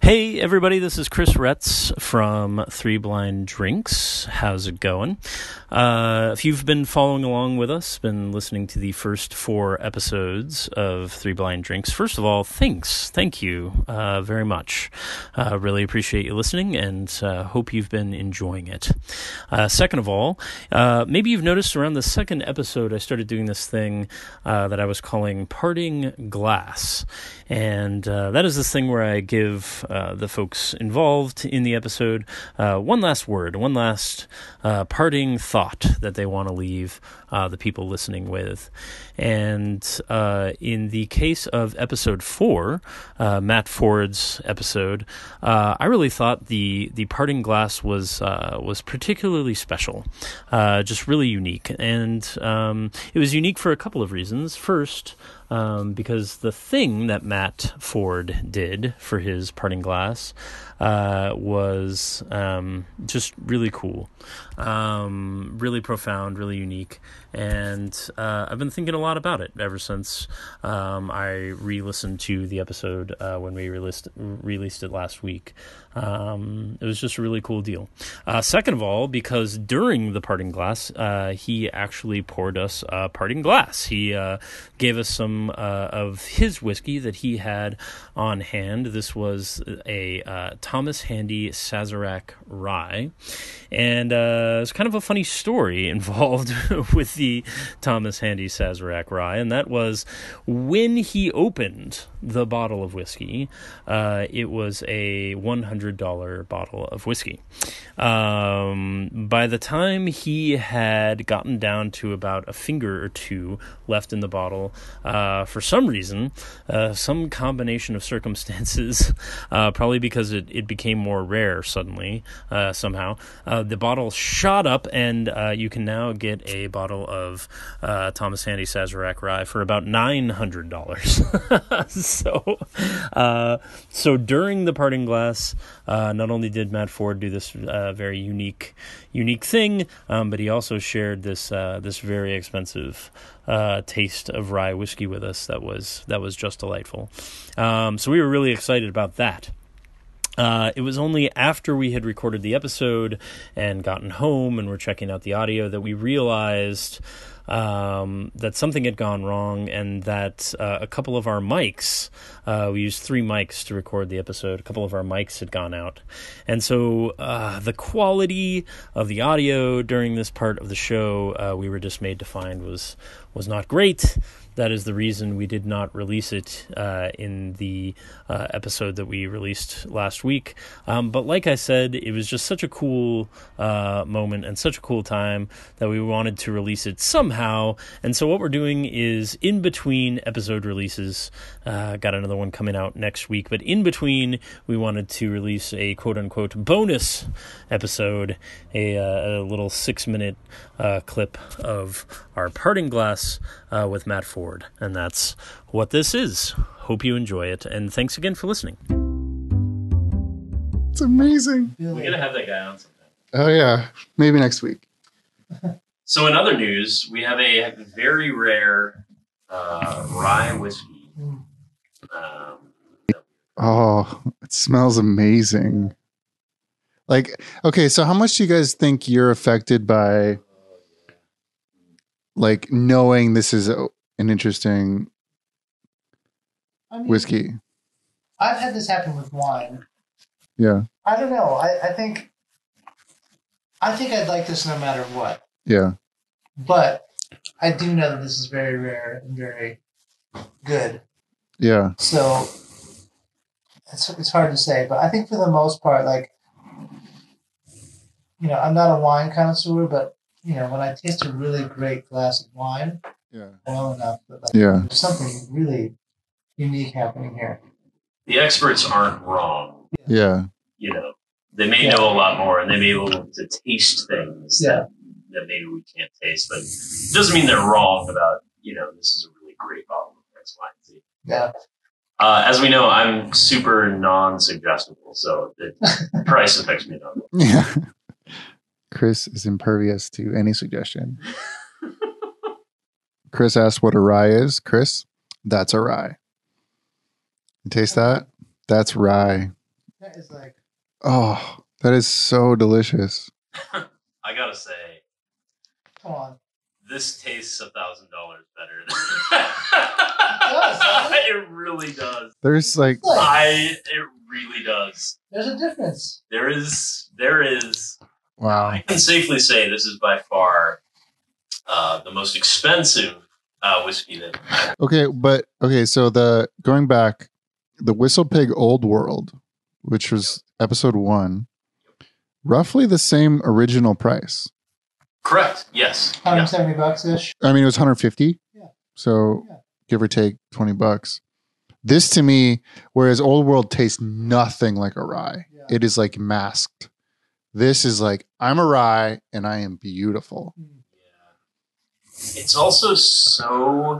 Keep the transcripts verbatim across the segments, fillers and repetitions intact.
Hey everybody, this is Chris Retz from Three Blind Drinks. How's it going? Uh, if you've been following along with us, been listening to the first four episodes of Three Blind Drinks, first of all, thanks. Thank you uh, very much. Uh, really appreciate you listening and uh, hope you've been enjoying it. Uh, second of all, uh, maybe you've noticed around the second episode I started doing this thing uh, that I was calling Parting Glass. And uh, that is this thing where I give uh, the folks involved in the episode uh, one last word, one last uh, parting thought that they want to leave uh, the people listening with. And uh, in the case of episode four, uh, Matt Ford's episode, uh, I really thought the the parting glass was uh, was particularly special, uh, just really unique. And um, it was unique for a couple of reasons. First, Um, because the thing that Matt Ford did for his parting glass uh, was um, just really cool, um, really profound, really unique, and uh, I've been thinking a lot about it ever since um, I re-listened to the episode uh, when we released, released it last week. Um, it was just a really cool deal. Uh, second of all, because during the parting glass, uh, he actually poured us a parting glass. He uh, gave us some uh, of his whiskey that he had on hand. This was a uh, Thomas Handy Sazerac Rye, and uh, it's kind of a funny story involved with the Thomas Handy Sazerac Rye, and that was when he opened the bottle of whiskey, uh, it was a one hundred dollars bottle of whiskey. Um, by the time he had gotten down to about a finger or two left in the bottle, uh, for some reason, uh, some combination of circumstances, uh, probably because it, it became more rare suddenly, uh, somehow, uh, the bottle shot up, and uh, you can now get a bottle of uh, Thomas Handy Sazerac Rye for about nine hundred dollars. so, uh, so during the parting glass, uh, not only did Matt Ford do this uh, very unique, unique thing, um, but he also shared this uh, this very expensive uh, taste of rye whiskey with us. That was that was just delightful. Um, so we were really excited about that. Uh, it was only after we had recorded the episode and gotten home and were checking out the audio that we realized um, that something had gone wrong, and that uh, a couple of our mics, uh, we used three mics to record the episode, a couple of our mics had gone out. And so uh, the quality of the audio during this part of the show, uh, we were dismayed to find was was not great. That is the reason we did not release it uh, in the uh, episode that we released last week. Um, but like I said, it was just such a cool uh, moment and such a cool time that we wanted to release it somehow. And so what we're doing is, in between episode releases, uh, got another one coming out next week, but in between, we wanted to release a quote-unquote bonus episode, a, uh, a little six-minute uh, clip of our parting glass uh, with Matt Ford. And that's what this is. Hope you enjoy it, and thanks again for listening. It's amazing. We're gonna have that guy on sometime. Oh yeah, maybe next week. So in other news, we have a very rare uh, rye whiskey. Um, Oh, it smells amazing. Like, okay, so how much do you guys think you're affected by, like, knowing this is a, an interesting I mean, whiskey? I've had this happen with wine. Yeah. I don't know. I, I think I think I'd like this no matter what. Yeah. But I do know that this is very rare and very good. Yeah. So it's it's hard to say. But I think for the most part, like, you know, I'm not a wine connoisseur, but, you know, when I taste a really great glass of wine, Yeah. well enough, but like, Yeah. there's something really unique happening here. the experts aren't wrong. Yeah. You know, they may Yeah. know a lot more, and they may be able to taste things Yeah. that, that maybe we can't taste. But it doesn't mean they're wrong about, you know, this is a really great bottle of X, Y, and Z. Yeah. Uh, as we know, I'm super non-suggestible, so the price affects me not. Yeah. Chris is impervious to any suggestion. Chris asked what a rye is. Chris, that's a rye. You taste that? That's rye. That is like, Oh, that is so delicious. I gotta say, come on. this tastes a thousand dollars better. does, doesn't it? It really does. There's like, Like, I. It really does. there's a difference. There is. There is. wow. I can safely say this is by far uh, the most expensive uh, whiskey that. I've Okay, but okay, so the going back, the Whistle Pig Old World, which was episode one, roughly the same original price. Correct. Yes. one hundred Yeah. seventy bucks ish. I mean, it was one hundred fifty. Yeah. So Yeah. give or take twenty bucks. This to me, whereas Old World tastes nothing like a rye, Yeah. it is like masked. This is like, I'm a rye and I am beautiful. Yeah. It's also so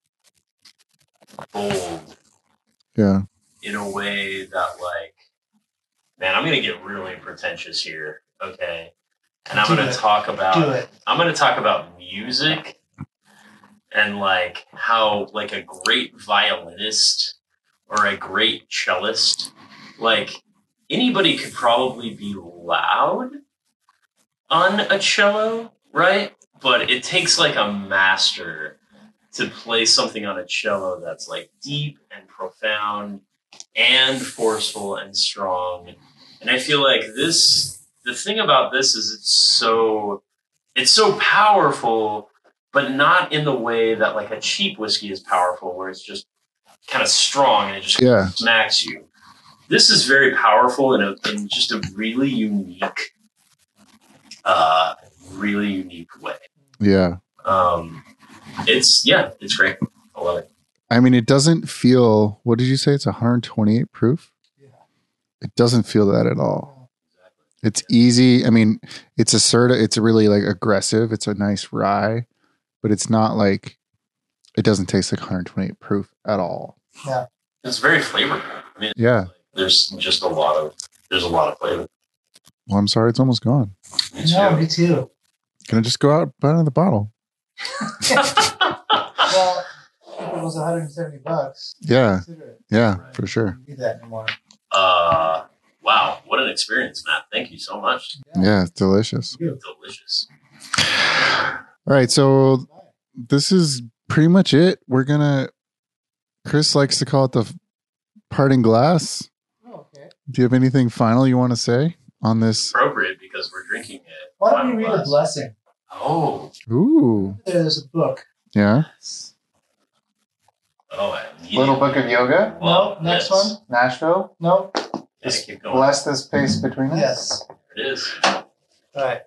bold Yeah. in a way that, like, man, I'm gonna get really pretentious here, okay? And I'm Do gonna it. talk about. Do it. I'm going to talk about music and like how like a great violinist or a great cellist, like anybody could probably be loud on a cello, right? But it takes like a master to play something on a cello that's like deep and profound and forceful and strong. And I feel like this, the thing about this is it's so, it's so powerful, but not in the way that like a cheap whiskey is powerful, where it's just kind of strong and it just Yeah. smacks you. This is very powerful in a, in just a really unique, uh, really unique way. Yeah. Um, it's, yeah, it's great. I love it. I mean, it doesn't feel, what did you say? It's one hundred twenty-eight proof? Yeah. It doesn't feel that at all. It's easy. I mean, it's assertive. It's really like aggressive. It's a nice rye, but it's not like, it doesn't taste like one hundred twenty-eight proof at all. Yeah. It's very flavorful. I mean, Yeah. there's just a lot of, there's a lot of flavor. Well, I'm sorry. It's almost gone. Me No, too. me too. Can I just go out and buy another bottle? Well, if it was one hundred seventy bucks, Yeah. consider it. Yeah, Right. for sure. Don't do that anymore. Uh, wow, what an experience, Matt. Thank you so much. Yeah, it's delicious. Delicious. All right. So this is pretty much it. We're going to, Chris likes to call it the parting glass. Oh, okay. Do you have anything final you want to say on this? Appropriate because we're drinking it. Why don't we read a blessing? Oh, Ooh. There's a book. Yeah. yes. Oh, I Little Book of Yoga, Love No, next this. one. Nashville. No. Yeah, keep going. Bless the space between us. Yes. There it is. All right.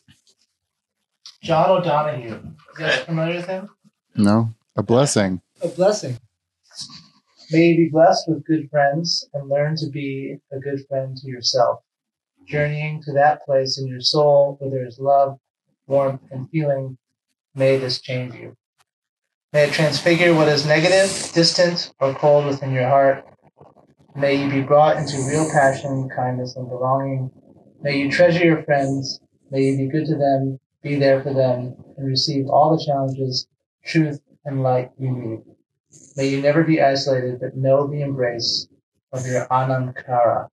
John O'Donohue. You guys Okay. familiar with him? No, a blessing. A blessing. May you be blessed with good friends and learn to be a good friend to yourself, journeying to that place in your soul where there is love, warmth, and feeling. May this change you. May it transfigure what is negative, distant, or cold within your heart. May you be brought into real passion, kindness, and belonging. May you treasure your friends. May you be good to them, be there for them, and receive all the challenges, truth, and light you need. May you never be isolated, but know the embrace of your Anam Cara.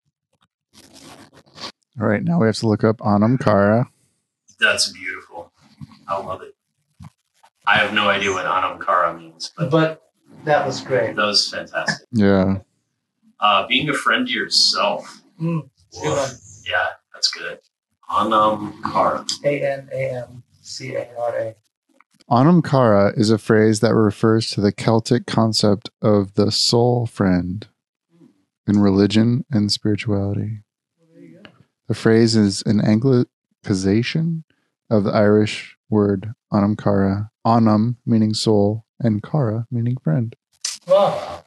All right. Now we have to look up Anam Cara. That's beautiful. I love it. I have no idea what Anam Cara means, but But that was great. that was fantastic. Yeah. Uh, being a friend to yourself. Mm, good one. Yeah, that's good. Anam Cara. A N A M C A R A. Anam Cara is a phrase that refers to the Celtic concept of the soul friend in religion and spirituality. The phrase is an anglicization of the Irish word Anam Cara. Anam meaning soul and Cara meaning friend. Well,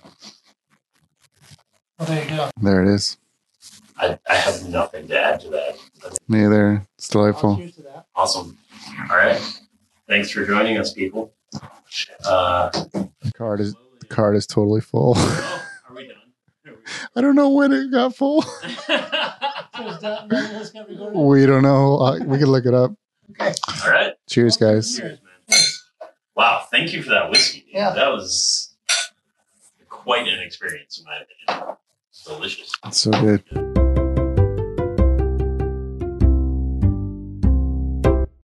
well, there you go. There it is. I, I have nothing to add to that. Me either. It's I'll delightful. cheers to that. Awesome. All right. Thanks for joining us, people. Uh, The card is the card is totally full. oh, are we done? Are I don't know when it got full. we- So it's done. Then let's get recorded. We don't know. Uh, we can look it up. Okay. All right. Cheers, guys. Cheers, man. Wow. Thank you for that whiskey. Dude. Yeah. That was quite an experience, in my opinion. delicious. It's so good.